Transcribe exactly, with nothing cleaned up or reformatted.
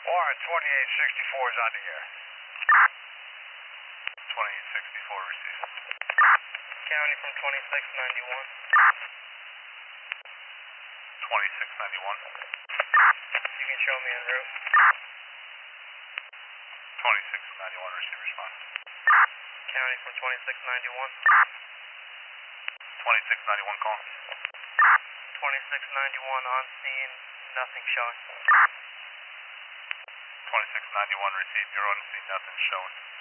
Warren, twenty-eight sixty-four is on the air. twenty-eight sixty-four received. County from twenty-six ninety-one. twenty-six ninety-one. You can show me en route. twenty-six ninety-one, receive response. County from twenty-six ninety-one. twenty-six ninety-one calling. twenty-six ninety-one on scene, nothing showing. twenty-six ninety-one received, you're on scene, nothing showing.